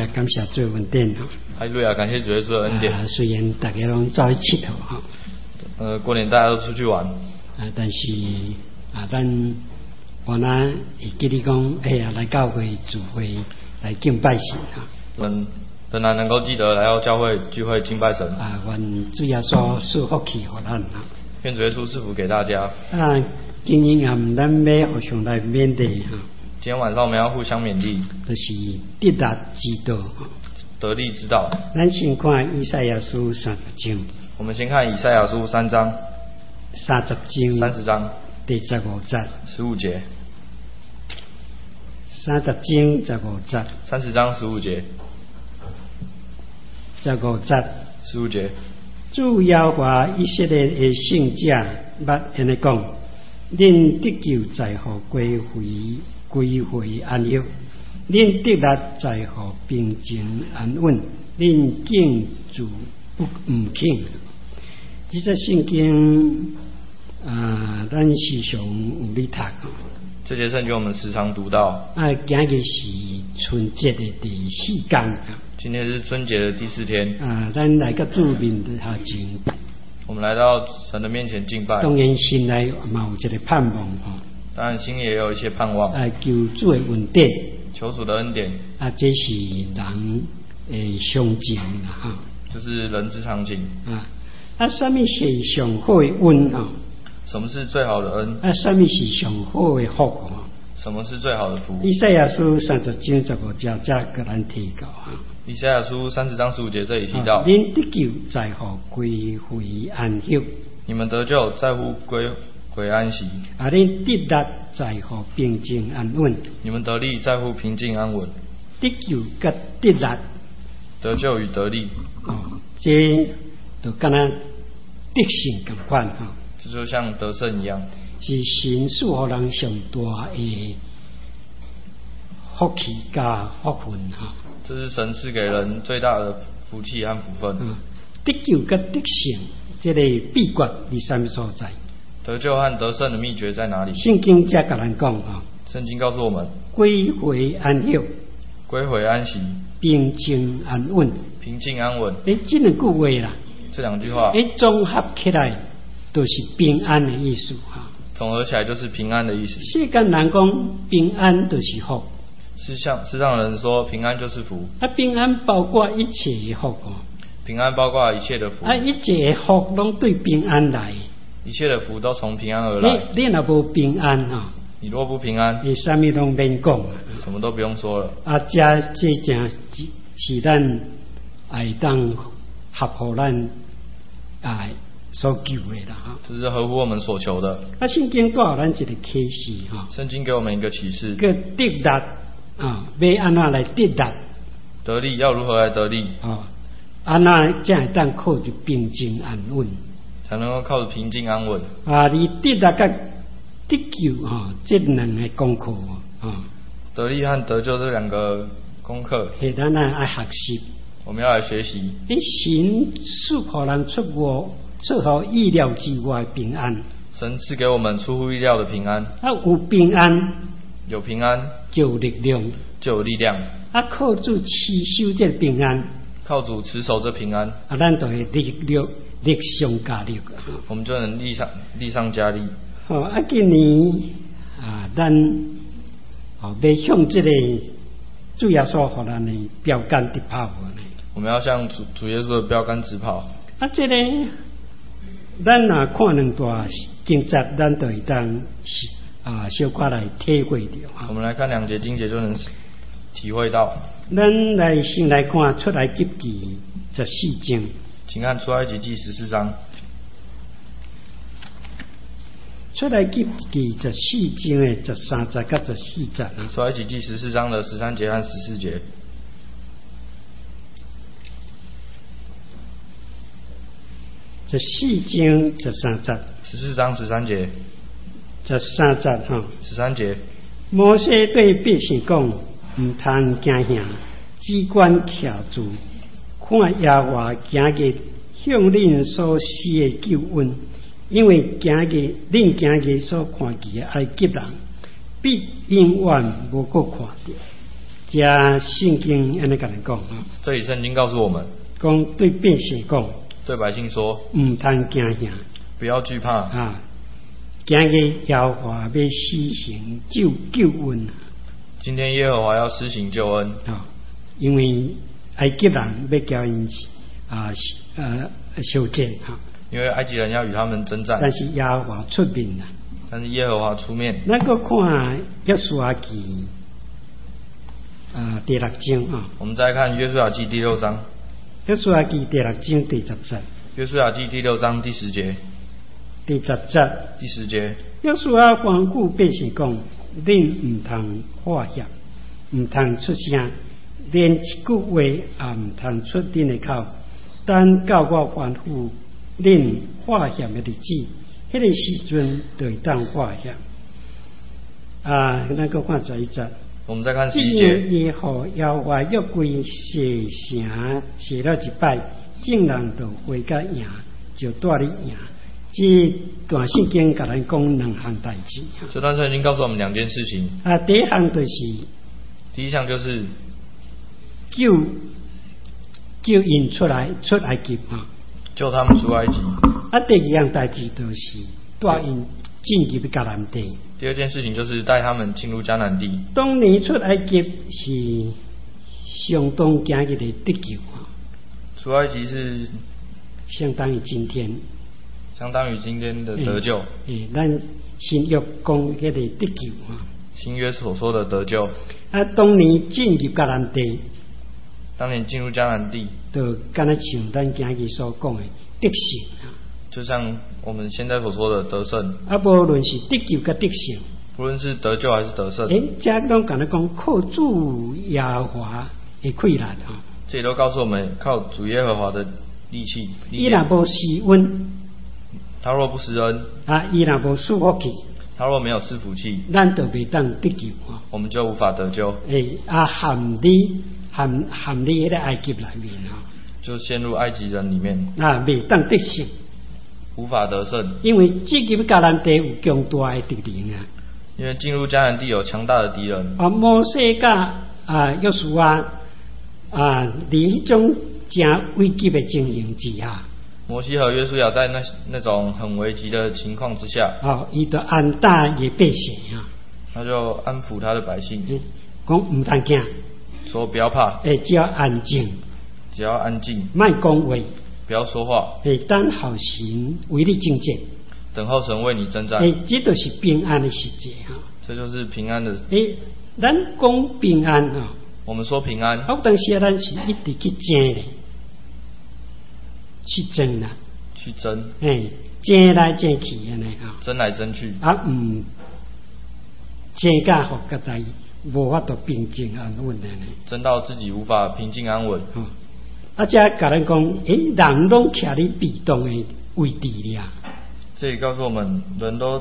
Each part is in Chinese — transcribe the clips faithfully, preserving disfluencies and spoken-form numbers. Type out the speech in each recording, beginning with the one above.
亚，感谢主的恩典哈。 哈利路亚，感谢主耶稣的恩典。 啊，虽然大家拢走去佚佗哈， 呃，过年大家都出去玩， 啊，但是啊，咱我呢会记得讲，哎呀，来教会聚会来敬拜神哈。 我们仍然能够记得来到教会聚会敬拜神。 啊，愿主耶稣赐福气互咱哈。 愿主耶稣赐福给大家。 啊，今年啊，咱要互相来勉励哈。 今天晚上我们要互相勉励， 就是得力之道哈。 得力之道。 咱先看以赛亚书三十章。 我们先看以赛亚书三章。 三十章。 三十章。 第十五节。 十五节。 三十章十五节。 三十章十五节。 十五节。 十五节。 主耶和华以色列的圣者捌安尼讲：恁得救在乎归回归回安息，恁得力在乎平静安稳，恁敬主不唔轻。这则圣经啊，咱时常有咧读。 这节圣经我们时常读到。 啊，今日是春节的第四天。 今天是春节的第四天。啊， 咱来到主面的下前。 我们来到神的面前敬拜。 当然心内嘛有一个盼望吼。 当然心里也有一些盼望。啊， 求主的恩典。求主的恩典。 啊，这是人诶常情啦哈。 就是人之常情。啊， 啊，什么是上好的恩啊？ 什么是最好的恩？ 啊，什么是上好的福啊？ 什么是最好的福？ 以赛亚书三十章十五节才给咱提到哈。 以赛亚书三十章十五节这里提到。 恁得救在乎归回安息。 你们得救在乎归回安息。 啊，恁得力在乎平静安稳。 你们得力在乎平静安稳。 得救跟得力。 得救与得力。 哦，这就跟咱得胜同款哈。 这就像得胜一样。 是神赐予人上大的福气加福分哈。 这是神赐给人最大的福气和福分。嗯， 得救跟得胜，这个秘诀在什么所在？ 得救和得胜的秘诀在哪里？ 圣经才跟咱讲哈。 圣经告诉我们： 归回安息， 归回安息， 平静安稳， 平静安稳。 诶，这两句话啦， 这两句话， 诶，综合起来都是平安的意思哈。 总合起来就是平安的意思。 世间人讲平安就是福。 世上世上人说平安就是福。 啊，平安包括一切的福哦。 平安包括一切的福。 啊，一切的福拢对平安来。 一切的福都从平安而来。 你你若无平安哈， 你若不平安， 你啥物拢免讲啊， 什么都不用说了。 啊，这这正是咱爱当合乎咱啊所求的啦哈。 这是合乎我们所求的。 啊，圣经给咱一个启示哈。 圣经给我们一个启示。 个得力啊，要安怎来得力？ 得力要如何来得力？ 啊，安怎才会当靠住平静安稳？ 才能够靠着平静安稳。 啊，你得力甲得救啊，这两个功课啊。 得力和得救这两个功课， 是咱爱学习。 我们要来学习。 诶，神赐予人出乎出乎意料之外平安。 神赐给我们出乎意料的平安。 啊，有平安， 有平安， 就有力量， 就有力量。 啊，靠主持守这平安， 靠主持守这平安， 啊，咱就会力量力上加力。 我们就能力上力上加力。 好、哦，啊，今年啊，咱哦要向这个主耶稣给咱的标杆直跑呢。 我们要向主主耶稣的标杆直跑。 啊，这个咱若看两段经节，咱就会当啊小可来体会到。 我们来看两节经节就能体会到。 咱来先来看出埃及记十四章。 请看出埃及记十四章。 出埃及记十四章的十三节到十四节。 出埃及记十四章的十三节和十四节。 十四章十三节。 十四章十三节。 十三节哈。 十三节。 摩西对百姓讲：唔通惊吓，只管徛住，看耶和华今日向恁所施的救恩。因为今日恁今日所看见的埃及人，必永远无个看到。 加圣经安尼甲人讲啊， 这里圣经告诉我们， 讲对百姓讲， 对百姓说， 唔通惊吓不要惧怕啊！今日耶和华要施行救救恩今天耶和华要施行救恩啊，因为埃及人要叫因啊呃受战哈， 因为埃及人要与他们征战， 但是耶和华出面啦。 但是耶和华出面。 咱个看约书亚记啊第六章啊， 我们再看约书亚记第六章。 约书亚记第六章第十节。 约书亚记第六章第十节。 第十节。 第十节。 约书亚吩咐百姓讲：恁唔通化协，唔通出声，连一句话也唔通出恁的口。等到我吩咐恁化协的日子，迄、那个时阵就会当化协。啊，那个看十一节。 我们再看十一节。 耶和耶和华约柜写成写了一摆，众人就回甲赢，就带你赢。这段圣经甲咱讲两项代志。 这段圣经告诉我们两件事情。 啊，第一项就是第一项就是救救因出来出埃及啊， 救他们出埃及。 啊，第二项代志就是带因进入迦南地。 第二件事情就是带他们进入迦南地。 当年出埃及是相当惊日的得救啊， 出埃及是相当于今天。 相当于今天的得救。 诶，咱新约讲迄个得救啊。 新约所说的得救。 啊，当年进入迦南地， 当年进入迦南地， 就敢若像咱今日所讲的得胜啊。就像我们现在所说的得胜。 啊，无论是得救甲得胜， 不论是得救还是得胜。 诶，这拢敢若讲靠主耶和华的困难啊。 这里都告诉我们靠主耶和华的力气。 伊若无施恩。 他若不施恩啊，伊若无赐福气， 他若没有赐福气， 咱就袂当得救啊。 我们就无法得救。 诶，啊，含你含含你迄个埃及里面啊， 就陷入埃及人里面啊，袂当得胜， 无法得胜。 因为进入迦南地有强大的敌人啊。 因为进入迦南地有强大的敌人。 啊，摩西甲啊约书亚啊，伫迄种真危急的情形之下。 摩西和约书亚在那那种很危急的情况之下， 哦，伊就安大伊百姓啊， 他就安抚他的百姓， 讲唔通惊， 说不要怕， 诶，只要安静， 只要安静， 莫讲话， 不要说话， 诶，等候神为你征战， 等候神为你征战， 诶，这就是平安的时节哈， 这就是平安的。 诶，咱讲平安啊， 我们说平安， 好，当时咱是一直去争的。去争啦， 去争， 哎，争来争去安尼啊， 争来争去， 啊，唔争甲互个代无法度平静安稳安尼， 争到自己无法平静安稳。 哦，啊，遮甲咱讲，诶，人拢徛伫被动的位置了。 这里告诉我们，人都，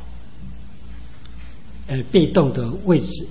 呃，被动的位置，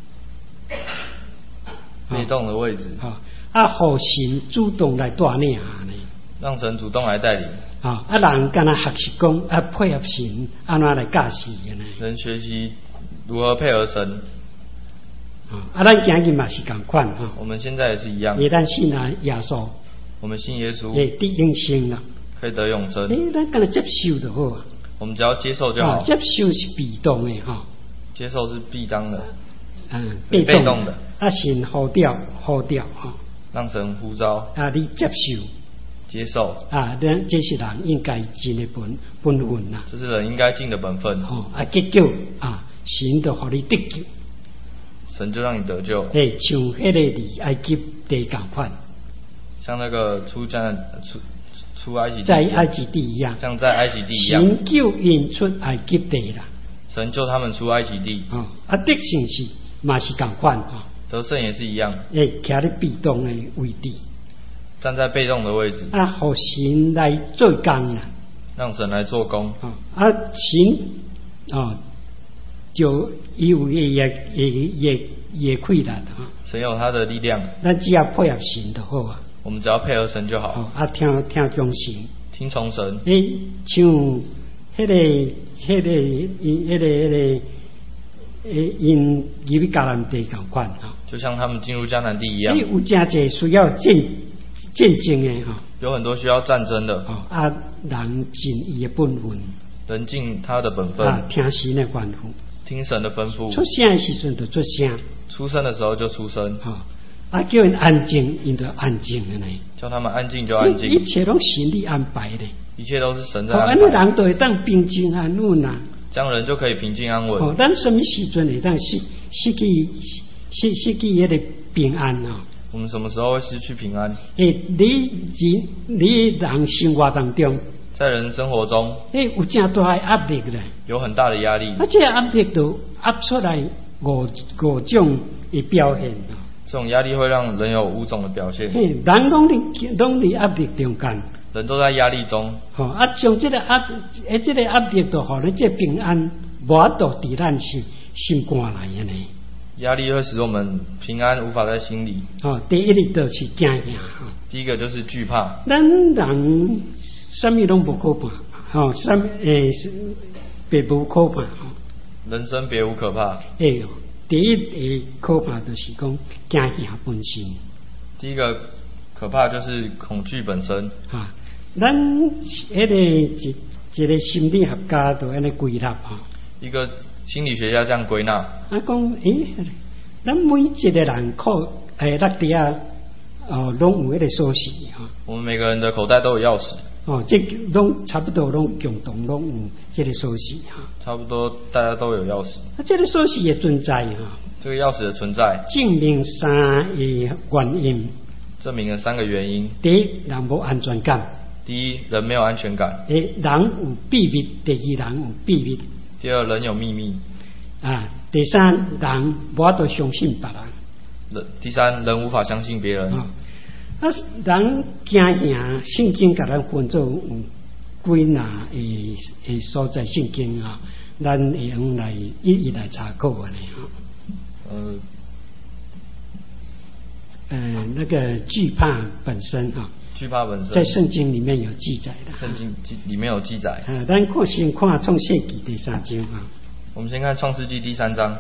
被动的位置， 啊，啊，互神主动来带领下呢。 让神主动来带领。 啊，啊，人敢若学习讲啊，配合神安怎来驾驶的呢？ 人学习如何配合神。 啊，啊，咱今日嘛是共款哈。 我们现在也是一样。 也咱信啊耶稣。 我们信耶稣。 诶，得永生啦。 可以得永生。 诶，咱敢若接受就好啊。 我们只要接受就好。 啊、接受是被动的哈。 接受是必当的。 嗯，被动的。被动的啊，神呼调呼调哈。让神呼召。 啊，你接受。 接受啊，这这是人应该尽的本本分呐。 这是人应该尽的本分。 哦，啊，结果啊，神就让你得救， 神就让你得救。 诶，像迄个离埃及地共款， 像那个出迦出出埃及地， 在埃及地一样， 像在埃及地一样。 神救因出埃及地啦。 神救他们出埃及地。 哦，啊，得胜是嘛是共款啊。 得胜也是一样。 诶，徛伫被动的位置。 站在被动的位置啊，让神来做工啦， 让神来做工啊，啊神啊，就有也也也也也困难啊。 神有他的力量， 咱只要配合神就好啊。 我们只要配合神就好。 哦、啊，听听从神， 听从神。 诶，像迄、那个、迄、那个、迄、那个、迄、那个，诶，因入去迦南地共款啊。 就像他们进入迦南地一样。 有真侪需要战战争的哈。 有很多需要战争的。 哦，啊，人尽伊的本分。 人尽他的本分。 啊，听神的吩咐。 听神的吩咐。 出声的时阵就出声。 出生的时候就出生。 哈、哦，啊，叫人安静，因就安静的呢。 叫他们安静就安静。 一切都神力安排的。一切都是神在安排。 哦，安尼人就会当平静安稳啊。 这样人就可以平静安稳。 哦，咱什么时阵会当失失去失失去迄个平安啊？ 我们什么时候会失去平安？ 诶，你人你人生活当中， 在人生活中， 诶，有正大的压力咧， 有很大的压力。 啊，这压力就压出来五五种的表现啊。 这种压力会让人有五种的表现。 嘿，人拢伫拢伫压力中间。 人都在压力中。 吼、哦，啊，将这个压，诶，这个压力就互你这平安无法度伫咱心心肝内安尼。 压力会使我们平安无法在心里。 哦，第一个就是惊吓。 第一个就是惧怕。 咱人什么拢无可怕，吼、哦，什诶别无可怕。 人生别无可怕。 诶，第一个可怕就是讲惊吓本身。 第一个可怕就是恐惧本身。 啊，咱迄个一一个心理学家都安尼归纳哈。一个心理学家这样归纳。 啊，讲诶，咱每一个人口诶，那底下哦，拢有迄个锁匙哈。 我们每个人的口袋都有钥匙。 哦，这拢差不多拢共同拢有这个锁匙哈。 差不多大家都有钥匙。 啊，这个锁匙的存在哈。 这个钥匙的存在。 证明三个原因。 证明了三个原因。 第一，人无安全感。 第一，人没有安全感。 诶，人有秘密。第二，人有秘密。 第二，人有秘密。 啊，第三，人无法度相信别人。第三，人无法相信别人。 啊，啊，人惊吓，圣经甲咱分做有几哪诶诶所在圣经啊，咱会用来一一来查考安尼哈。呃。呃，那个惧怕本身啊， 惧怕本身在圣经里面有记载的。 圣经里面有记载。 啊，咱看先看创世纪第三章啊。 我们先看创世纪第三章。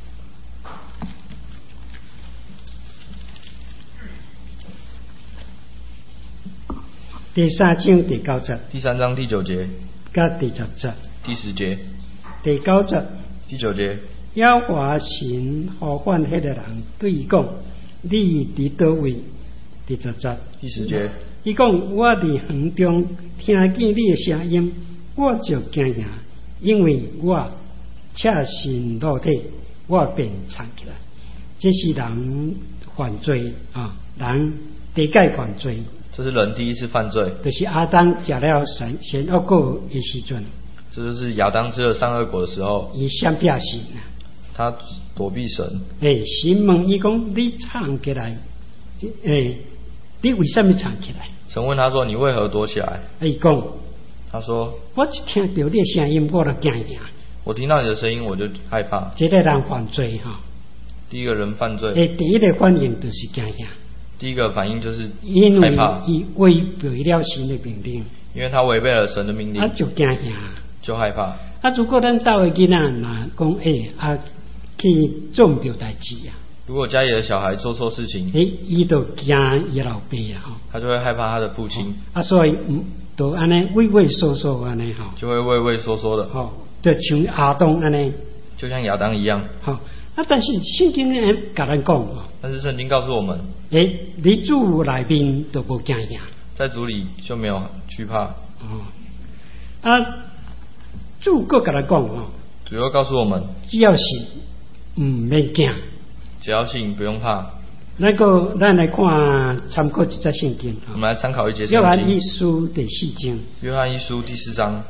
第三章第九节。 第三章第九节。 甲第十节。 第十节。 第九节。 第九节。 耶和华神呼唤迄个人对伊讲。你伫倒位？第十节。 第十节。 伊讲：我伫园中听见你的声音，我就惊吓，因为我赤身裸体，我便藏起来。这是人犯罪啊，人第一届犯罪。 这是人第一次犯罪。 就是亚当食了善善恶果的时阵。 这就是亚当吃了善恶果的时候。 伊闪避神。 他躲避神。 诶，神问伊讲：你藏起来？诶，你为什么藏起来？ 神问他说：你为何躲起来？ 伊讲： 他说： 我一听到你的声音，我就惊吓。 我听到你的声音，我就害怕。 这个人犯罪哈。 第一个人犯罪。 诶，第一个反应就是惊吓。 第一个反应就是害怕。 因为伊违背了神的命令。 因为他违背了神的命令。 啊，就惊吓。 就害怕。 啊，如果咱家的囡仔若讲诶啊。去做唔到代志啊！ 如果家里的小孩做错事情， 诶，伊就惊伊老爸啊！ 他就会害怕他的父亲。 啊，所以就安尼畏畏缩缩安尼哈。 就会畏畏缩缩的。 吼，就像亚当安尼。 就像亚当一样。 好，啊，但是圣经呢，甲咱讲， 但是圣经告诉我们， 诶，你主内面都无惊吓， 在主里就没有惧怕。 哦，啊，主个甲咱讲哦， 主又告诉我们， 只要是。唔免惊， 只要信不用怕。 那个，咱来看参考一则圣经。 我们来参考一节圣经。 约翰一书第四章。 约翰一书第四章。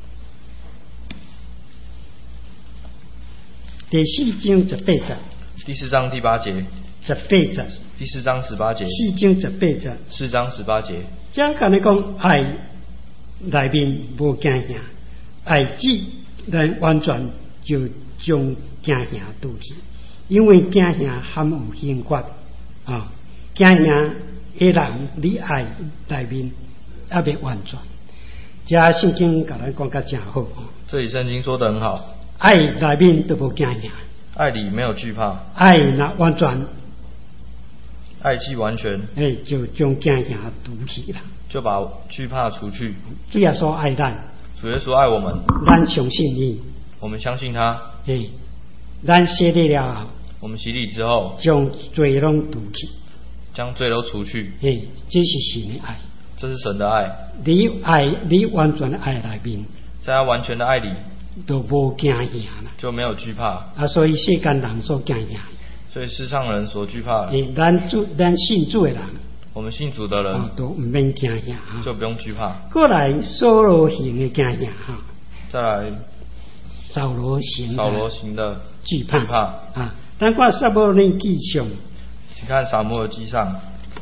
第四章十八节。 第四章第八节。 十八节。 第四章十八节。 四章十八节。 四章十八节。 这讲你讲爱内面无惊吓，爱子咱完全就将惊吓拄去，因为惊吓含有刑罚啊，惊吓会让你爱内面也未完全。这圣经甲咱讲甲真好。 这里圣经说得很好， 爱内面都无惊吓， 爱里没有惧怕， 爱那完全， 爱既完全， 哎，就将惊吓除去啦。 就把惧怕除去。 主耶稣爱咱， 主耶稣爱我们， 咱相信伊， 我们相信他。 哎，咱洗礼了后， 我们洗礼之后， 将罪拢除去， 将罪都除去。 哎，这是神的爱。 这是神的爱， 你爱你完全的爱里面， 在他完全的爱里， 都无惊吓啦。 就没有惧怕。 啊，所以世间人所惊吓， 所以世上人所惧怕的， 诶，咱主咱信主的人， 我们信主的人、 哦、都唔免惊吓哈。 就不用惧怕。 过来扫罗行的惊吓哈， 再来扫罗行扫罗行的惧怕惧怕啊。咱看撒母耳记上， 请看撒母耳记上。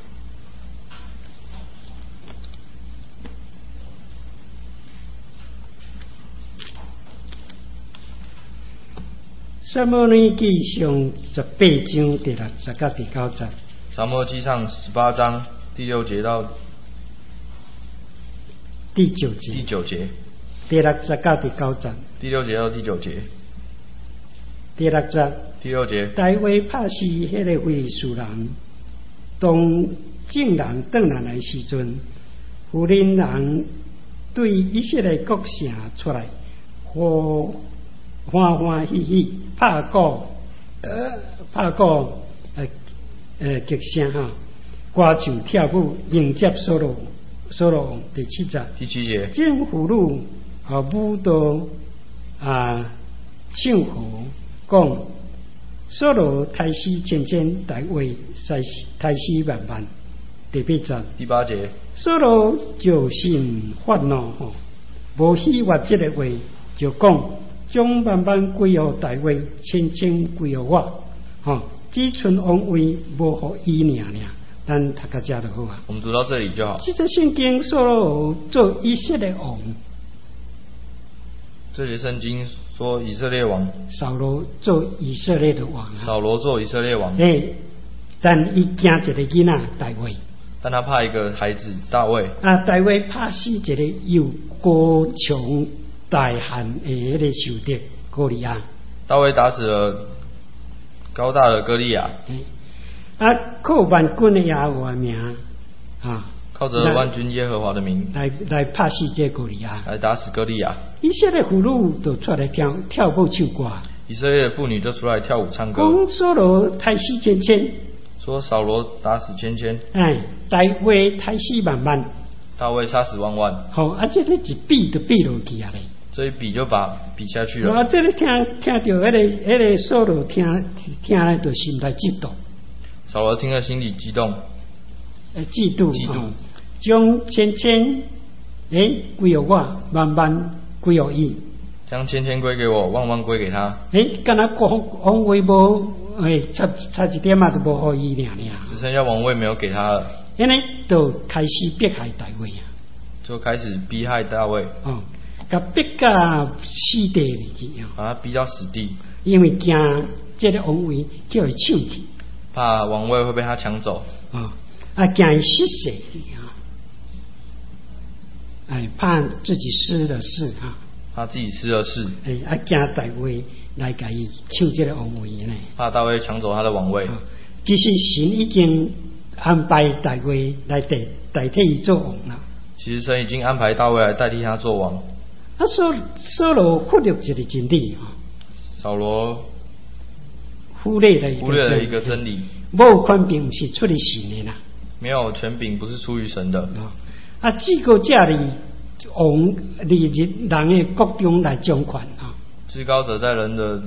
撒母耳记上十八章第六十到第九节。 撒母耳记上十八章第六节到第九节。 第九节。 第六十到第九节。 第六节到第九节。 第六节。 第六节。 大卫拍死迄个非利士人，当众人转来的时阵，妇人人对以色列国城出来，欢欢欢喜喜拍鼓，呃，拍鼓，呃呃，吉声哈，歌唱跳舞迎接扫罗，扫罗王第七节。 第七节。 众妇女啊舞蹈啊唱和讲，扫罗太死千千，大卫太太死万万。第八节。 第八节。 扫罗就心发怒吼，无喜悦这个话，就讲将万万归予大卫，千千归予我，吼、哦，只存王位无互伊尔尔。咱读到这就好啊。 我们读到这里就好。 这个圣经扫罗做以色列王。 这节圣经说以色列王。 扫罗做以色列的王、啊。 扫罗做以色列王。 哎，但伊惊一个囡仔大卫。 但他怕一个孩子大卫。 啊，大卫怕死一个又高强大汉的迄个仇敌歌利亚。 大卫打死了高大的歌利亚。 啊，靠万军的耶和华名啊， 靠着万军耶和华的名来来拍死这歌利亚， 来打死歌利亚。 以色列妇女就出来跳跳舞唱歌。 以色列的妇女就出来跳舞唱歌。 讲扫罗太死千千。 说扫罗打死千千， 哎，大卫太死万万， 大卫杀死万万。 好、哦，啊，这个一比就比落去啊嘞。 这一比就把比下去了。 啊，这个听听到迄、那个迄、那个扫罗听听咧，就心内激动。 扫罗听了心里激动， 呃，嫉妒， 嫉妒， 将千千诶归于我，万万归于伊。 将千千归给我，万万归给他。 诶，敢若王王位无，诶，差差一点嘛都无互伊俩俩。 只剩下王位没有给他了。 因为就开始迫害大卫啊。 就开始逼害大卫。 哦，甲逼到死地里去啊。 把他逼到死地。 因为惊这个王位叫伊抢去。 怕王位会被他抢走。 啊、哦，啊，惊伊失势啊。哎，怕自己失了势啊。 怕自己失了势， 哎，啊，惊大卫来甲伊抢这个王位呢。 怕大卫抢走他的王位。 啊、其实神已经安排大卫来代代替伊做王啦。 其实神已经安排大卫来代替他做王。 啊，扫扫罗忽略一个真理啊。 扫罗忽略了一个忽略了一个真理。 无权柄是出于神的啦。 没有权柄不是出于神的。 啊，啊，至高者哩。王利人的国中来掌权啊！ 至高者在人的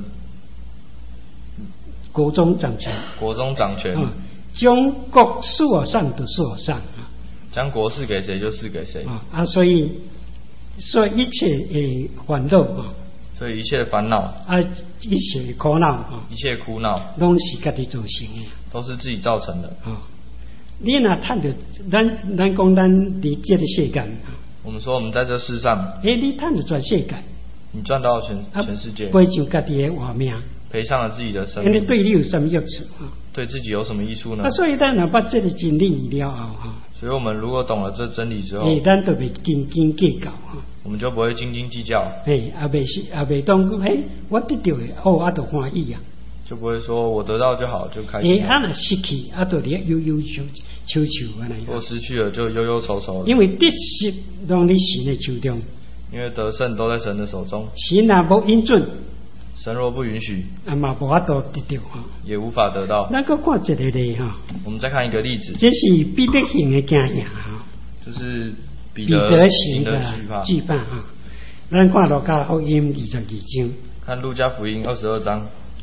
国中掌权， 国中掌权， 啊，将国赐我上就赐我上啊！ 将国赐给谁就赐给谁啊！啊，所以所以一切诶烦恼啊， 所以一切烦恼啊，一切苦恼啊， 一切苦恼拢是家己造成的， 都是自己造成的啊！你若趁着咱咱讲咱伫这个世间啊。 我们说我们在这世上， 哎，你赚了全世界， 你赚到全、啊、全世界， 赔上家己的活命， 赔上了自己的生命， 那对你有什么益处啊？ 对自己有什么益处呢？ 啊，所以咱若把这个真理了后哈， 所以我们如果懂了这真理之后， 哎，咱就袂斤斤计较哈， 我们就不会斤斤计较， 哎，也袂是也袂当讲，哎，我得到的哦，我就欢喜啊， 就不会说我得到就好，就开哎， 心了。 啊，若失去，啊，就咧忧忧愁愁愁安尼。 如果失去了，就忧忧愁愁了。 因为得失拢伫神的手中， 因为得胜都在神的手中， 神若无允准， 神若不允许， 啊嘛无法度得到哈。 也无法得到。 咱搁看一个例哈， 我们再看一个例子， 这是彼得行的惊吓哈， 就是彼彼得得行行的的惧怕。 惧怕哈。咱看路加福音二十二章。 看路加福音二十二章，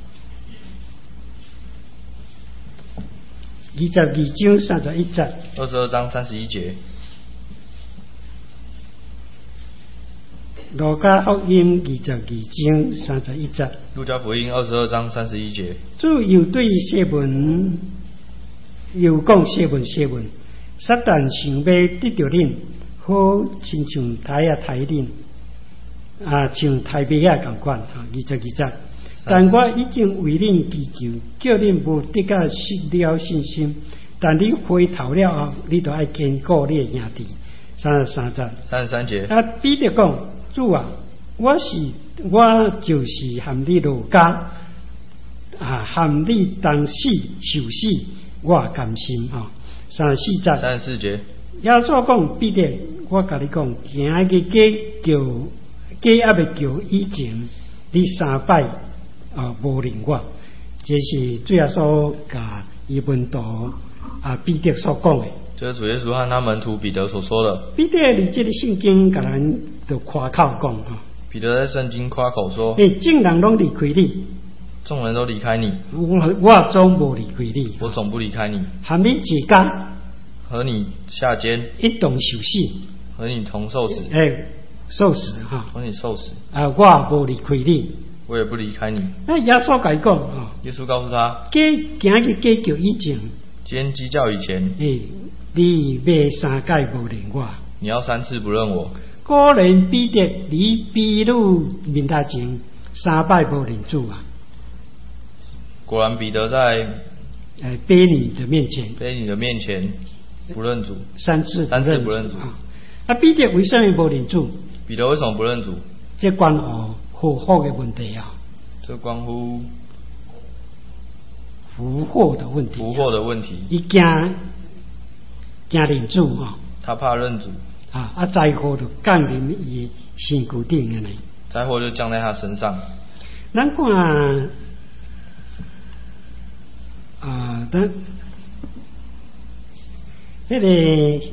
二十二章三十一节。 二十二章三十一节。 路加福音二十二章三十一节。 路加福音二十二章三十一节。 主又对西门又讲西门西门，撒旦想要得到恁，好亲像台啊台恁。啊，像台北啊共款哈，二十二节。但我已经为恁祈求，叫恁无得到失了信心。但你回头了后，你就爱坚固你的兄弟。三十三节。 三十三节。 啊，彼得讲：主啊，我是我就是含你落家，啊，含你当死受死，我也甘心哈。三十四节。 三十四节。 耶稣讲：彼得，我甲你讲，行个计叫。计还未叫以前，你三摆啊无认我，这是主耶稣甲伊门徒啊彼得所讲的。 这是主耶稣和他门徒彼得所说的。 彼得伫这个圣经甲咱就夸口讲哈。 彼得在圣经夸口说： 诶，众人拢离开你， 众人都离开你， 我我总无离开你， 我总不离开你。 含你一家， 和你下监， 一同受死， 和你同受死。 诶。受死哈， 和你受死啊！我无离开你， 我也不离开你。 那耶稣甲伊讲啊， 耶稣告诉他： 计今日计叫以前， 今天鸡叫以前， 诶，你要三界无认我， 你要三次不认我。 果然彼得离比鲁面大前三摆无认主啊！ 果然彼得在诶卑女的面前， 卑女的面前不认主， 三次三次不认主啊！啊，彼得为什么无认主？ 彼得为什么不认主？ 这关乎复活的问题啊！ 这关乎复活的问题、啊。 复活的问题。 伊惊惊认主啊！ 他怕认主啊！啊，灾祸就降临伊身躯顶的呢。 灾祸就降在他身上。 咱看啊，咱迄、那个。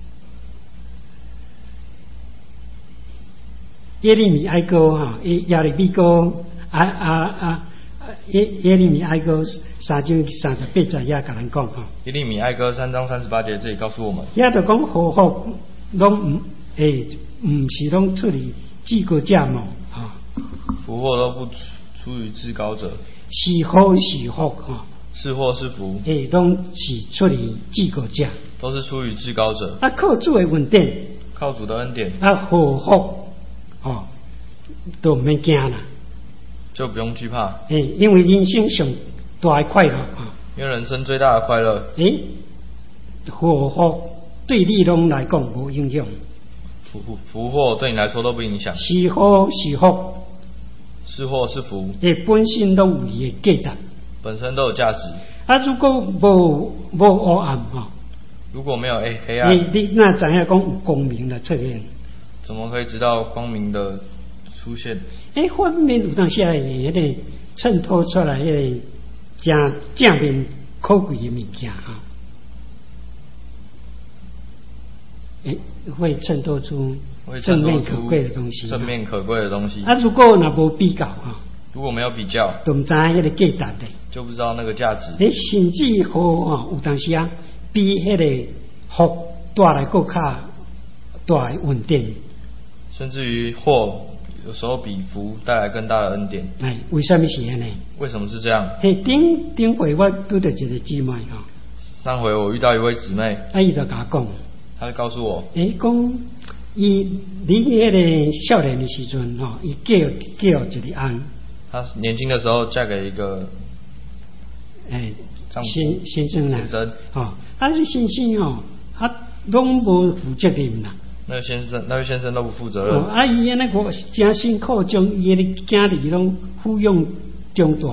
耶利米哀歌哈，耶耶利米歌啊啊啊耶耶利米哀歌三章三十八节也甲咱讲哈。 耶利米哀歌三章三十八节这里告诉我们， 也就讲祸福拢唔诶，唔是拢出于至高者嘛哈。 福祸都不出于至高者， 是祸是福哈， 是祸是福， 诶，拢是出于至高者， 都是出于至高者。 啊，靠主的恩典， 靠主的恩典， 啊，祸福。哦，都唔免惊啦， 就不用惧怕。 诶，因为人生上大的快乐啊， 因为人生最大的快乐。 诶，祸福对你拢来讲无影响， 福福祸对你来说都不影响。 是祸是福， 是祸是福， 诶，本身都有伊的价值， 本身都有价值。 啊，如果无无黑暗哈， 如果没有黑黑暗， 你你那怎样讲有光明的出现？ 怎么可以知道光明的出现？ 诶，反面有当时迄个衬托出来迄个正正面可贵的物件哈，诶，会衬托出正面可贵的东西。 正面可贵的东西。 啊，如果若无比较哈， 如果没有比较， 就唔知迄个价值的， 就不知道那个价值。 诶，甚至乎哈，有当时啊，比迄个福带来更较大的稳定。 甚至于祸有时候比福带来更大的恩典。 哎，为什么是安尼？ 为什么是这样？ 嘿，顶顶回我拄到一个姊妹哈， 上回我遇到一位姊妹， 啊，伊就甲我讲， 她就告诉我， 诶，讲伊离迄个少年的时阵吼，伊嫁嫁一个翁， 她年轻的时候嫁给一个诶丈夫先先生啦， 先生， 吼，啊，这先生吼，啊，拢无负责任啦。 那位先生，那位先生都不负责任。 哦，啊，伊安尼我真辛苦，将伊的囝儿拢抚养长大。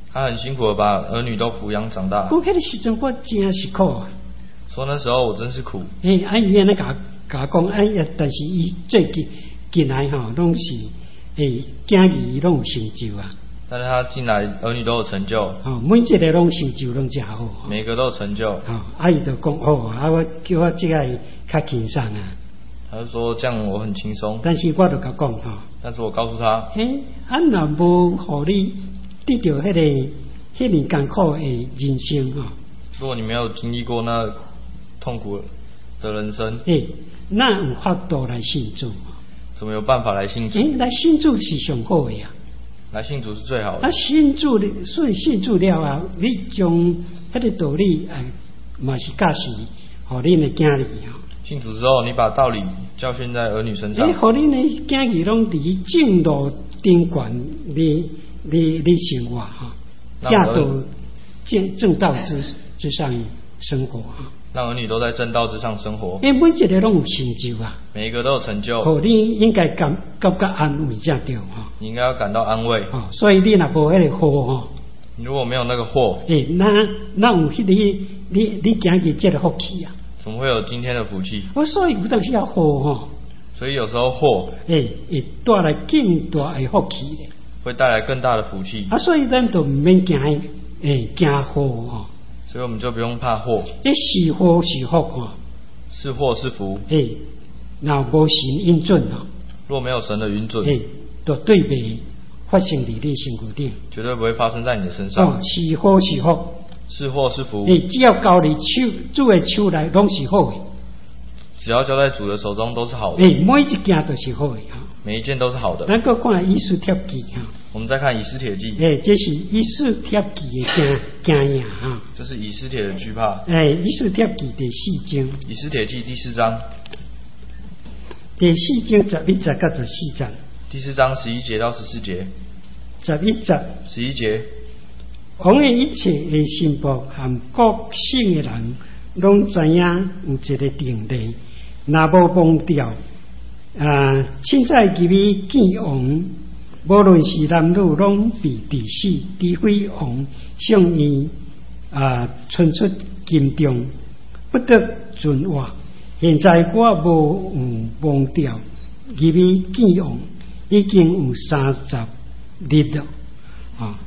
他很辛苦的把儿女都抚养长大。 讲迄个时阵我真是苦啊！ 说那时候我真是苦。 诶，啊伊安尼甲甲讲，啊伊但是伊最近近来吼，拢是诶囝儿拢有成就啊。 但是他进来儿女都有成就。 哦，每一个拢成就拢真好。 每个都有成就。 哦，啊伊就讲哦，啊我叫我即个较轻松啊。 他就说这样我很轻松。 但是我就甲讲吼。 但是我告诉他， 诶，啊若无互你得到迄、那个迄年艰苦的人生吼。 如果你没有经历过那痛苦的人生， 诶，那有法度来信主？ 怎么有办法来信主？ 诶，来信主是上好的呀。 来信主是最好的。 啊，信主所以信主了啊，你将迄个道理诶，嘛是教示，互恁的囝儿吼。 信主之后，你把道理教训在儿女身上。 诶，互恁的囝儿拢伫正路顶悬咧咧咧生活哈，嫁到正正道之之上生活哈。 让儿女都在正道之上生活。 诶，每一个拢有成就啊。 每一个都有成就。 哦，你应该感感觉安慰才对哈。 你应该要感到安慰。 哦，所以你若无迄个祸吼， 你如果没有那个祸， 诶，那那有迄、那个你你今日这个福气啊？ 怎么会有今天的福气？ 我所以有当时要祸吼。 所以有时候祸， 诶，会带来更大的福气咧。 会带来更大的福气。 啊，所以咱就唔免惊诶惊祸吼。 所以我们就不用怕祸。 诶，是祸是福吼。 是祸是福。 诶，若无神允准吼。 若没有神的允准， 诶，就对袂发生伫你身躯顶。 绝对不会发生在你的身上。 哦，是祸是福。 是祸是福。 诶，只要交你手主的手内，拢是好的。 只要交在主的手中，都是好的。 诶，每一件都是好的哈。 每一件都是好的。 咱个看以斯帖记哈。 我们再看以斯帖记。 诶，这是以斯帖记的经经验哈。 这是以斯帖的惧怕。 诶，以斯帖记第四章。 以斯帖记第四章。 第四章十一节到十四节。 第四章十一节到十四节。 十一节。 十一节。 王的一切的信仆和国姓的人，拢知影有一个定例，若无忘掉，啊，凊彩入去见王，无论是男女，拢被治死，除非王向伊啊伸出金杖，不得准话。现在我无有忘掉入去见王，已经有三十日了，啊。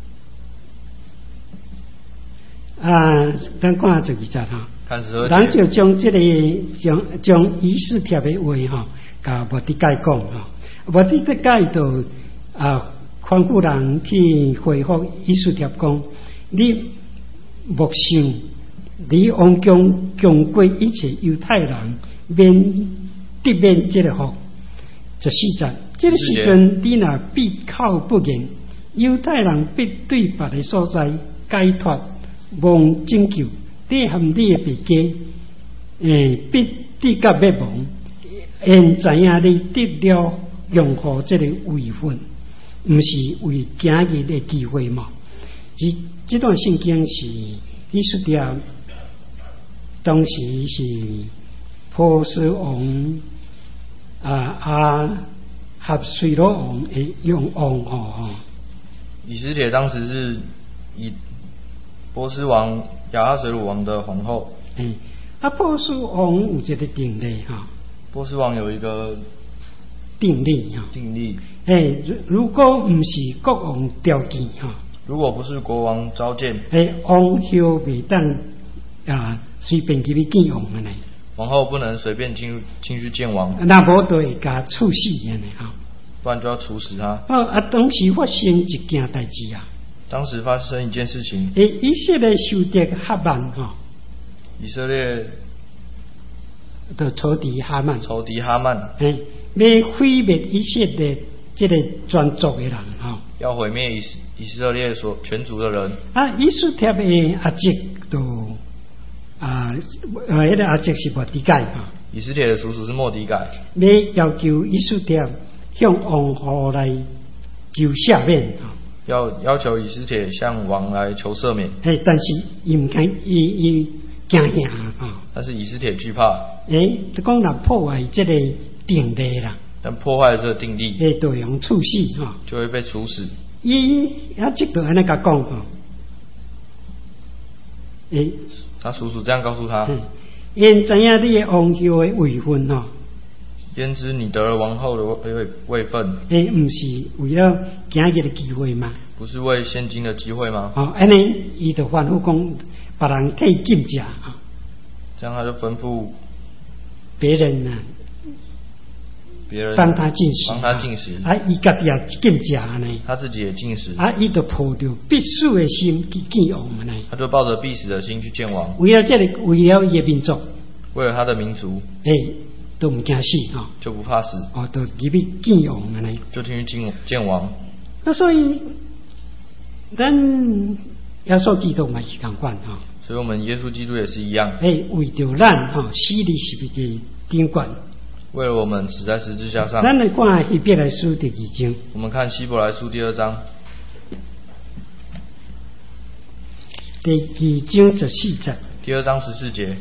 啊，咱看十二节哈，咱就将这个将将以斯帖的话哈，甲莫迪改讲哈，莫迪改就啊吩咐人去回复以斯帖讲，你莫想你王将强过一切犹太人，免得免这个福。十四节，这个时阵你若闭口不言，犹太人必对别的所在解脱。望拯救，你含你的别家，诶，必得甲灭亡。现知影你得了用乎这个位份，毋是为今日的机会嘛？这这段圣经是以斯帖当时是波斯王啊啊合随罗王的用王吼。 以斯帖当时是以波斯王亚哈水鲁王的皇后。 诶，啊，波斯王有一个定例哈。 波斯王有一个定例哈。 定例。 诶，如果唔是国王召见哈， 如果不是国王召见， 诶，王后未当啊随便去见王的呢。 皇后不能随便进入进去见王。 那无就会甲处死的呢哈。 不然就要处死他。 哦啊，当时发生一件代志啊。 当时发生一件事情。 诶，以色列受敌哈曼哈。 以色列的仇敌哈曼。 仇敌哈曼。 诶，要毁灭以色列这个全族的人哈。 要毁灭以以色列所全族的人。 啊，以斯帖的阿姐都啊，呃，迄、那个阿姐是莫迪改哈。 以斯帖的叔叔是莫迪改。 要要求以斯帖向王后来求赦免哈。 要要求以斯帖向王来求赦免。 诶，但是伊唔敢，伊伊惊吓啊！ 但是以斯帖惧怕。 诶，就讲若破坏这个定例啦。 但破坏了这个定例， 诶，就用处死哈。 就会被处死。 伊啊，即个安尼甲讲吼，诶， 他叔叔这样告诉他： 因知影你的王后的位分吼， 焉知你得了王后的位位分？ 诶，毋是为了今日的机会嘛？ 不是为现今的机会吗？ 哦，安尼伊就吩咐讲，别人替进食啊。 这样他就吩咐别人呢、啊， 别人帮他进食， 帮他进食， 啊，伊家己也进食呢， 他自己也进食， 啊，伊就抱着必死的心去见王呢， 他就抱着必死的心去见王， 为了这个，为了伊的民族， 为了他的民族， 诶，都唔惊死哈， 就不怕死， 哦，都入去见王呢， 就进去见见王。 那所以，咱耶稣基督嘛是共款哈。 所以我们耶稣基督也是一样， 诶，为着咱吼死伫十字架顶悬， 为了我们死在十字架上。 咱来看希伯来书第二章， 我们看希伯来书第二章， 第二章十四节， 第二章十四节，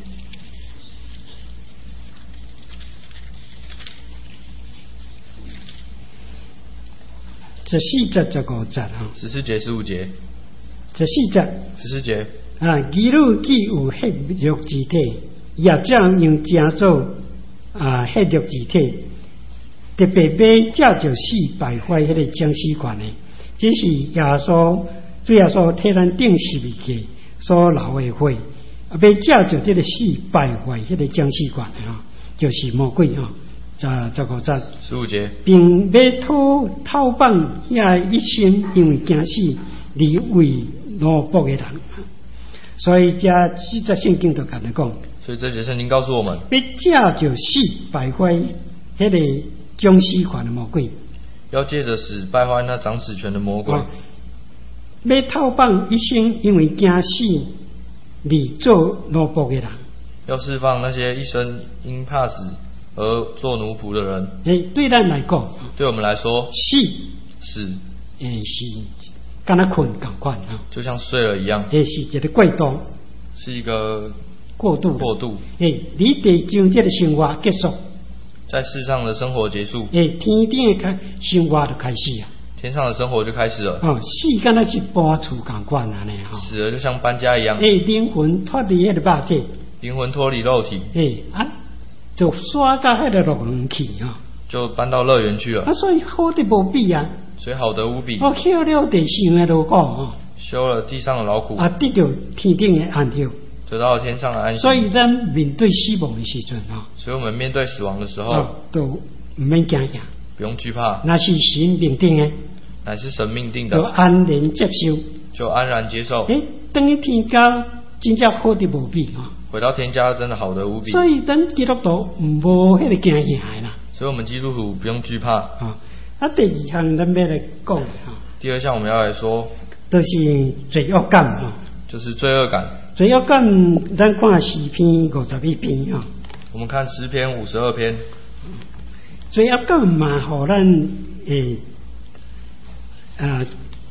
十四节十五节哈， 十四节十五节， 十四节。 十四节。 啊，基督既有血肉之体，也将用正做啊血肉之体，特别要借着死败坏迄个将死权的，这是耶稣主耶稣替咱定十字架所流的血，啊，要借着这个死败坏迄个将死权的哈，就是魔鬼哈，十十五节， 十五节， 并要讨讨放遐一生因为惊死而为奴仆的人。所以这这节圣经就咁样讲， 所以这节圣经告诉我们， 要借着死败坏迄个将死权的魔鬼， 要借着死败坏那掌死权的魔鬼， 哦、要讨放一生因为惊死而做奴仆的人， 要释放那些一生因怕死而做奴仆的人。 诶，对咱来讲， 对我们来说， 死死诶是敢若困共款啊， 就像睡了一样， 诶是一个过渡， 是一个过渡过渡。 诶，你地上这个生活结束， 在世上的生活结束， 诶，天顶的开生活就开始啊。 天上的生活就开始了。 哦，死敢若是搬厝共款安尼哈。 死了就像搬家一样。 诶，灵魂脱离迄个肉体。 灵魂脱离肉体。 诶啊，就刷到迄个乐园去啊。 就搬到乐园去了。 啊，所以好得无比啊。 所以好得无比。 我修了地上的劳苦哦。 修了地上的劳苦。 啊，得到天顶的安息。 得到天上的安息。 所以咱面对死亡的时阵啊。 所以我们面对死亡的时候。 啊，都唔免惊吓。 不用惧怕。 那是神命定的。 乃是神命定的。 就安然接受。 就安然接受。 诶，等于天家真正好得无比啊。 回到天家真的好得无比。 所以咱基督徒无迄个惊吓啦。 所以我们基督徒不用惧怕。 啊，啊，第二项咱要来讲哈。 第二项我们要来说， 就是罪恶感哈。 就是罪恶感。 罪恶感，咱看诗篇五十一篇哈。我们看诗篇五十二篇。 罪恶感嘛，互咱诶啊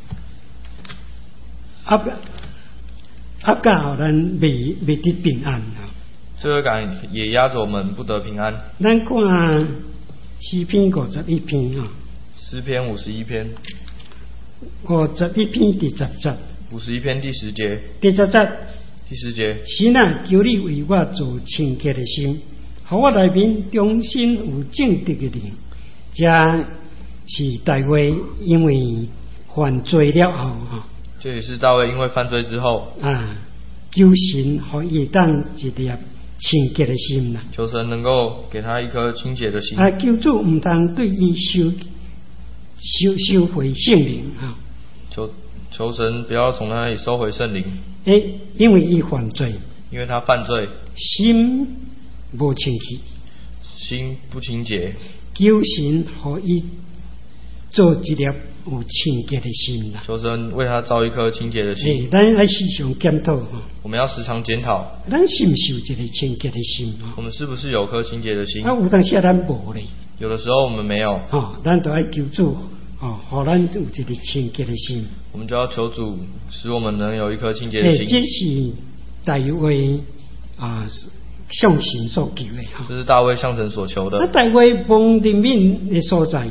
啊啊，甲互咱未未得平安哈。 罪恶感也压着我们不得平安。 咱看诗篇五十一篇哈。 诗篇五十一篇。 五十一篇第十节。 五十一篇第十节。 第十节。 第十节。 神啊，求你为我做清洁的心，互我内面重新有正直的灵。这是大卫因为犯罪了后哈。 这也是大卫因为犯罪之后啊，求神互伊当一粒清洁的心啦。 求神能够给他一颗清洁的心。 啊，求主唔通对伊收收收回圣灵啊。 求求神不要从他那里收回圣灵。 诶，因为伊犯罪。 因为他犯罪。 心无清洁。 心不清洁。 求神互伊做一粒有清洁的心啦。 求神为他造一颗清洁的心。 诶，咱来时常检讨哈。 我们要时常检讨。 咱是不是有一个清洁的心啊？ 我们是不是有颗清洁的心？ 啊，有当时咱无咧。 有的时候我们没有。 哦，咱都要求主哦，互咱有一个清洁的心。 我们就要求主使我们能有一颗清洁的心。 这是大卫啊向神所求的哈。 这是大卫向神所求的。 啊，大卫蒙怜悯的所在哈。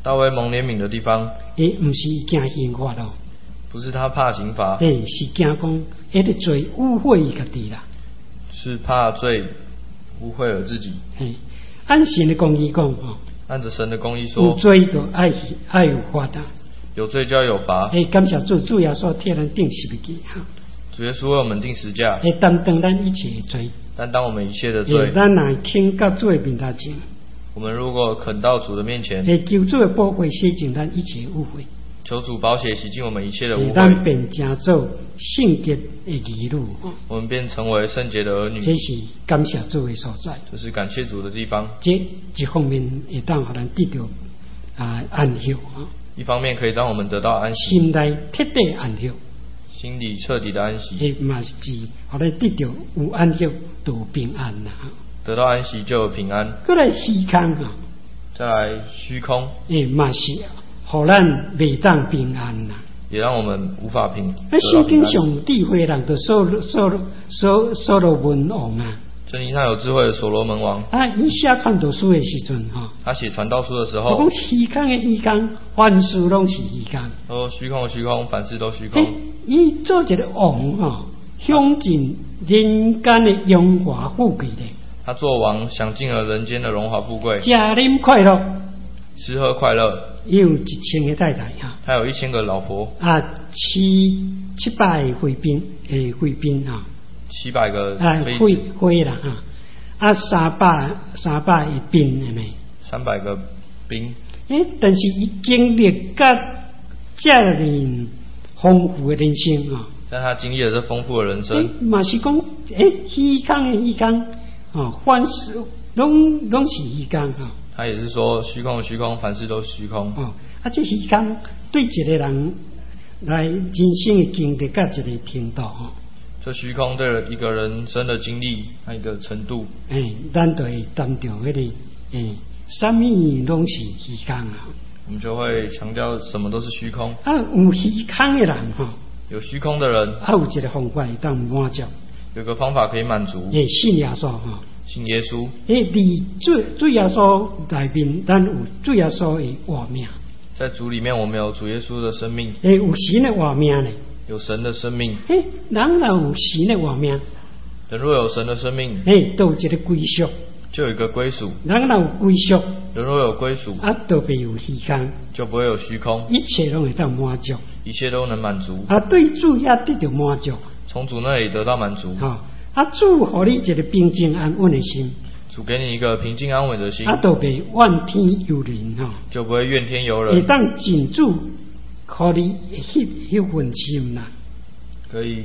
大卫蒙怜悯的地方， 诶，毋是伊惊刑罚咯， 不是他怕刑罚， 诶，是惊讲迄个罪污秽伊家己啦。 是怕罪污秽了自己。 嘿，按神的公义讲吼， 按着神的公义有说， 罪就爱爱有罚的。 有罪就要有罚。 诶，感谢主，主耶稣替咱定十字架，哈， 主耶稣为我们定十架， 会担当咱一切的罪。 担当我们一切的诶， 罪。 咱若肯到主的面头前， 我们如果肯到主的面前， 会求主的宝血洗净咱一切的污秽。 求主宝血洗净我们一切的污诶，咱秽， 便成做圣洁的儿女，吼， 我们便成为圣洁的儿女。 这是感谢主的所在。 这是感谢主的地方。 这一方面会当互咱得到啊安息，吼， 一方面可以让我们得到安息， 心内彻底安息。 心里彻底的安息。 诶，嘛是互咱得到有安息，就有平安啦。 得到安息就有平安。 过来虚空吼， 再来虚空， 诶，嘛是互咱袂当平安啦。 也让我们无法平。 啊， 得到圣经平安。 上智慧人就所所所所罗门王啊， 圣经上有智慧的所罗门王， 啊，伊写传道书的时阵吼， 他写传道书的时就候， 讲虚空的虚空，凡事拢是虚空。 他说虚空的虚空，凡事都虚空。 诶，伊做一个王吼，享尽人间的荣华富贵的， 他做王，享尽了人间的荣华富贵， 食啉快乐， 吃喝快乐。 伊有一千个太太哈， 他有一千个老婆， 啊，七七百个妃嫔，诶，妃嫔哈， 七百个啊，妃妃子， 妃啦哈，啊，三百三百个兵的没？ 三百个兵。 诶，但是伊经历甲遮尔丰富的人生啊， 但他经历了这丰富的人诶生，， 嘛是讲诶，虚空的虚空，哦，凡事拢拢是虚空哈。 他也是说虚空的虚空，凡事都虚空。 哦，啊，这虚空对一个人来人生的经历到一个程度吼， 这虚空对了一个人生的经历和一个程度， 诶，咱就会担着迄个诶，啥物拢是虚空啊。 我们就会强调什么都是虚空。 啊，有虚空的人吼， 有虚空的人， 啊，有一个方法会当满足， 有个方法可以满足， 诶，信耶稣吼。 信耶稣。 诶，伫主主耶稣内面，咱有主耶稣的活命， 在主里面，我们有主耶稣的生命， 诶，有神的活命咧。 有神的生命。 诶，人若有神的活命， 人若有神的生命， 诶，都有一个归属。 就有一个归属。 人若有归属， 人若有归属， 啊，都袂有虚空， 就不会有虚空， 一切拢会当满足。 一切都能满足。 啊，对主也得到满足。 从主那里得到满足。 吼，啊，主互你一个平静安稳的心， 主给你一个平静安稳的心， 啊，都袂怨天尤人吼， 就不会怨天尤会人， 当尽主互你迄迄份心啦， 可以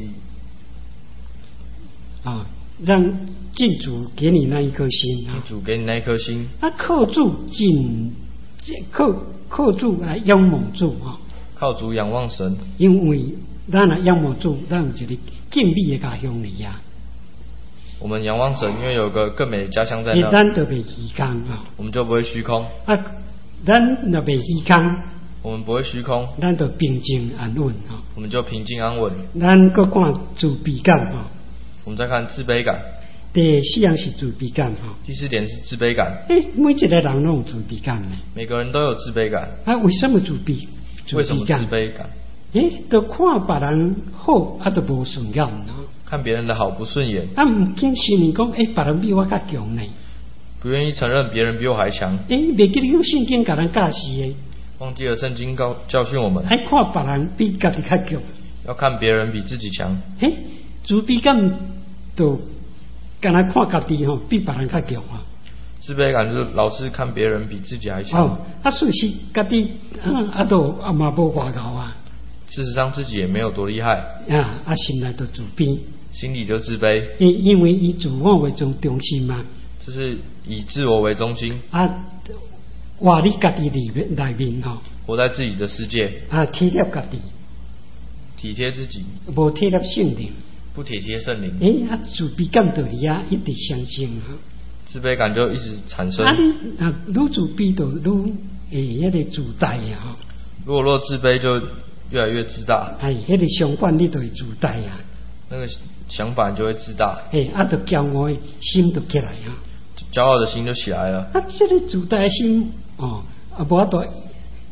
啊，让敬主给你那一颗心啊， 主给你那一颗心， 啊，靠主尽靠靠主来仰望主吼， 靠主仰望神， 因为咱若仰望主，咱有一个敬美的家乡里啊， 我们仰望神，因为有个更美的家乡在诶， 那， 咱就袂虚空啊， 我们就不会虚空， 啊，咱若袂虚空， 我们不会虚空， 咱就平静安稳吼。 我们就平静安稳。 咱搁看自卑感吼， 我们再看自卑感， 第四样是自卑感吼。 第四点是自卑感。 诶，每一个人拢有自卑感呢。 每个人都有自卑感， 啊，为什么自卑？自为什么自卑感？ 卑感？ 诶，都看别人好，啊，都无顺眼啊。 看别人的好不顺眼， 啊，唔肯承认讲，诶，别人比我较强呢。 不愿意承认别人比我还强， 诶，袂记得用圣经甲咱教示诶， 忘记了圣经教教训我们， 爱看别人比家己较强。 要看别人比自己强。 诶，自卑感都敢若看家己吼，比别人较强啊。 自卑感就是老是看别人比自己还强， 哦，啊，所以是家己啊，啊，都啊嘛无外高啊。 事实上自己也没有多厉害， 啊，啊，心内就自卑， 心里就自卑， 因因为以自我为中中心嘛， 这是以自我为中心， 啊，活你家己里面内面吼， 活在自己的世界， 啊，体贴家己， 体贴自己， 无体贴圣灵， 不体贴圣灵， 诶，啊，自卑感就伫遐一直相生哈， 自卑感就一直产生。 啊，你啊，愈自卑就愈诶，迄个自大呀吼， 如果若自卑就越来越自大， 哎，迄个相反你就会自大呀， 那个想法就会自大， 诶，啊，就骄傲的心就起来啊， 骄傲的心就起来了。 啊，这个自大的心哦，啊，无法度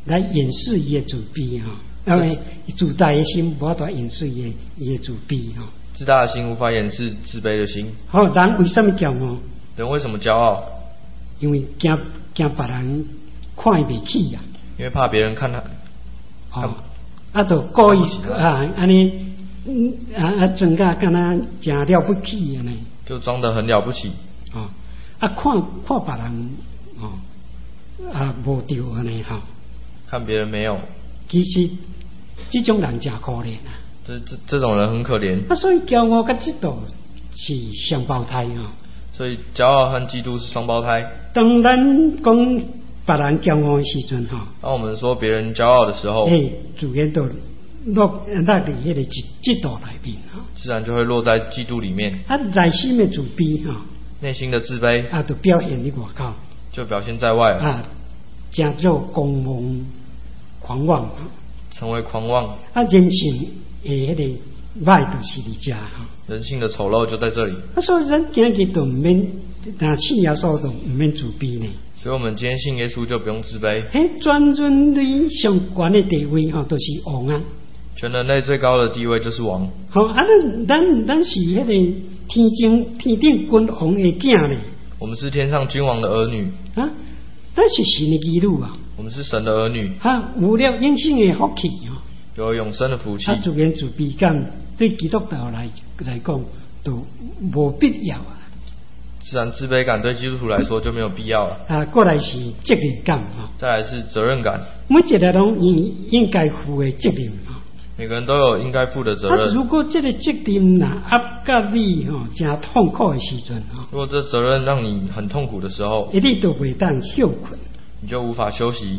来掩饰伊的自卑哈，因为自大的心无法度掩饰伊伊的自卑哈。 自大的心无法掩饰自卑的心。 好，人为什么骄傲？ 人为什么骄傲？ 因为惊惊别人看伊袂起呀。 因为怕别人看他。 哦，啊，就故意啊，安尼，嗯啊啊，装甲敢若真了不起安尼。 就装得很了不起。 哦，啊，看看别人哦，啊，无对安尼哈。 看别人没有。 其实这种人真可怜啊。 这这这种人很可怜。 啊，所以骄傲跟嫉妒是双胞胎啊。所以骄傲和嫉妒是双胞胎。 当咱讲别人骄傲的时阵哈， 当我们说别人骄傲的时候， 哎，自然都落落在迄个嫉嫉妒里面啊。 自然就会落在嫉妒里面。 啊，内心的自卑哈， 内心的自卑啊，就表现伫外口， 就表现在外了。 啊，叫做狂妄狂妄啊， 成为狂妄。 啊，人性诶，迄个歹就是伫遮哈。 人性的丑陋就在这里。 啊，所以咱今日都唔免，那信耶稣都唔免自卑呢。 所以我们今天信耶稣就不用自卑。 迄全人类上悬的地位吼，都是王啊。 全人类最高的地位就是王。 好啊，咱咱咱是迄个天顶天顶君王的囝咧。 我们是天上君王的儿女啊，咱是神的儿女啊。 我们是神的儿女。 啊，有了永生的福气哦。 有永生的福气。 啊，自然自卑感对基督徒来来讲都无必要啊。 自然自卑感对基督徒来说就没有必要了。 啊，过来是责任感啊。 再来是责任感。 每一个人应应该负的责任啊。 每个人都有应该负的责任。 啊，如果这个责任呐压到你吼真痛苦的时阵吼， 如果这责任让你很痛苦的时候， 一定都袂当休困， 你就无法休息。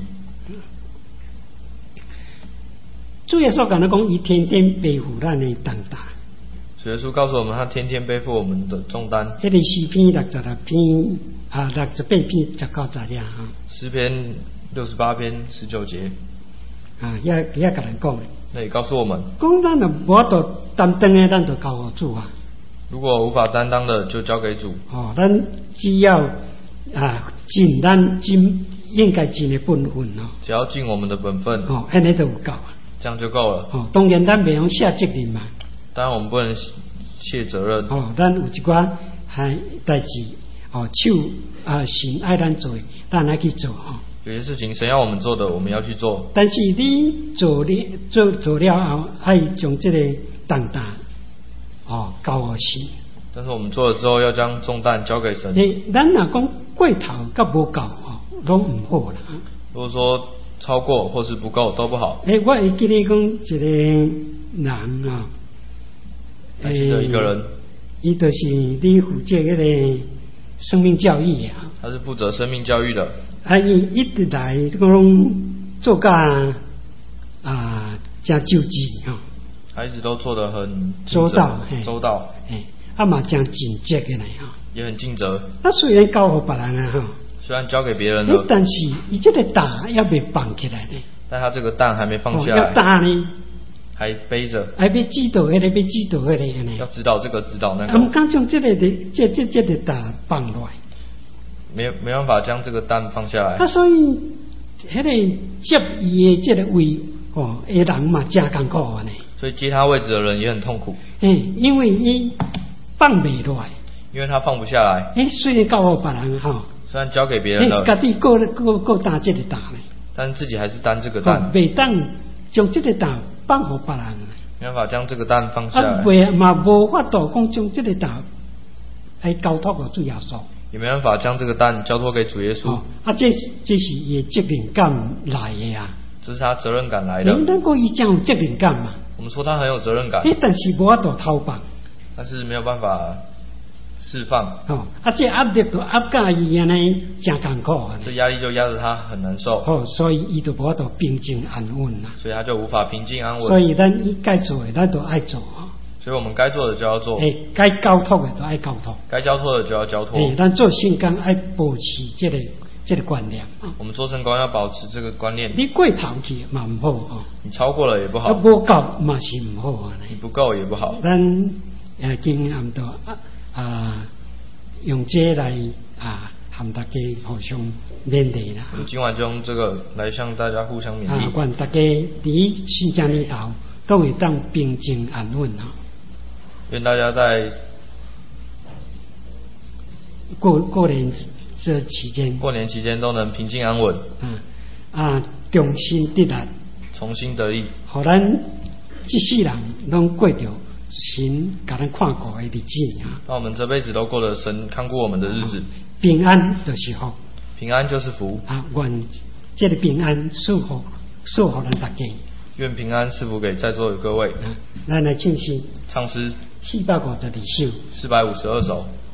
主耶稣讲的讲，伊天天背负咱的重担。 主耶稣告诉我们，他天天背负我们的重担。 迄个诗篇六十六篇啊，六十八篇十九十俩哈。 诗篇六十八篇十九节。 啊，也也甲人讲。 那也告诉我们， 讲咱若无法度担当的，咱就交互主啊。 如果无法担当的，就交给主。 哦，咱只要啊尽咱尽应该尽的本分哦。 只要尽我们的本分。 哦，安尼就有够啊。 这样就够了。 哦，当然咱袂用卸责任嘛。 当然我们不能卸责任。 哦，咱有一寡还代志哦，手啊神爱咱做，咱来去做哦。 有些事情神要我们做的，我们要去做。 但是你做了做做了后，爱将这个重担哦交给神。 但是我们做了之后，要将重担交给神。 诶，咱若讲过头甲无够哦，拢唔好啦。 如果说超过或是不够都不好。 诶，我会记得讲一个人啊， 还记得一个人， 伊就是你负责迄个生命教育啊。 他是负责生命教育的。 啊，伊一直来这个拢做甲啊，真周至哈。 他一直都做得很周到， 周到。 哎，啊嘛真尽责的呢哈。 也很尽责。 那虽然交互别人啊哈。 虽然交给别人了， 但是伊这个担要被绑起来呢。 但他这个担还没放下来。 哦、要担呢， 还背着。 还要指导迄个，要指导迄个呢。 要指导这个，指导那个。 啊，唔敢将这个的，这这这个担放落来。 没没办法将这个担放下来。 啊，所以迄个接伊的这个位哦，的人嘛真艰苦啊呢。 所以接他位置的人也很痛苦。 嗯，因为伊放袂落来。 因为他放不下来。 诶，虽然交互别人哈。 虽然交给别人了， 家己个个个担这个担呢， 但自己还是担这个担， 袂当将这个担放互别人， 没办法将这个担放下来， 啊，袂嘛无法度讲将这个担来交托给主耶稣， 也没办法将这个担交托给主耶稣， 哦、啊，这这是伊责任感来的啊， 这是他责任感来的。 你能够伊讲有责任感嘛？ 我们说他很有责任感， 但是无法度偷放， 但是没有办法释放。 哦，啊，这压力都压到伊安尼真艰苦啊！ 这压力就压得他很难受。 哦，所以伊就无法度平静安稳啦。 所以他就无法平静安稳。 所以咱伊该做的，咱都爱做啊。 所以我们该做的就要做。 诶，该交托的都爱交托。 该交托的就要交托。 诶，咱做圣工爱保持这个这个观念啊。 我们做圣工要保持这个观念。 你过头去嘛唔好哦。 你超过了也不好。 啊，无够嘛是唔好啊。 你不够也不好。 咱诶今暗度啊啊。用这来啊和大家互相勉励啦。 我们今晚就用这个来向大家互相勉励。 啊，愿大家伫新正年头都会当平静安稳啊。 愿大家在过过年这期间， 过年期间都能平静安稳。 嗯啊，重新得力， 重新得力， 互咱这世人拢过着神甲咱看顾的日子啊。 让我们这辈子都过了神看顾我们的日子。 平安就是福， 平安就是福啊！愿这个平安祝福祝福咱大家。 愿平安赐福给在座的各位。 啊，咱来唱诗， 唱诗四百五十二首， 四百五十二首。